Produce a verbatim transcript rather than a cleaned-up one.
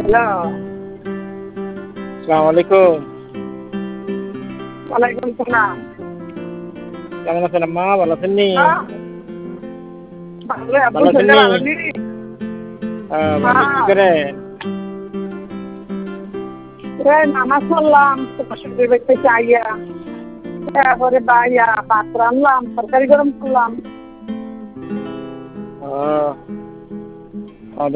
Hello. আসসালামু আলাইকুম। ওয়ালাইকুম সালাম। কেমন আছেন আম্মা? ভালো আছেন নি? হ্যাঁ, ভালো আব্বু ভালো আছেন শরীরটা নি? ভালো নি? হ্যাঁ, ভালো। কি হ্যাঁ, করেন? এই নামাজ পড়লাম তোমার শরীর দেখতে চাইয়া, তারপরে বাইয়া ভাত রান্নলাম, তরকারি গরম করলাম। ও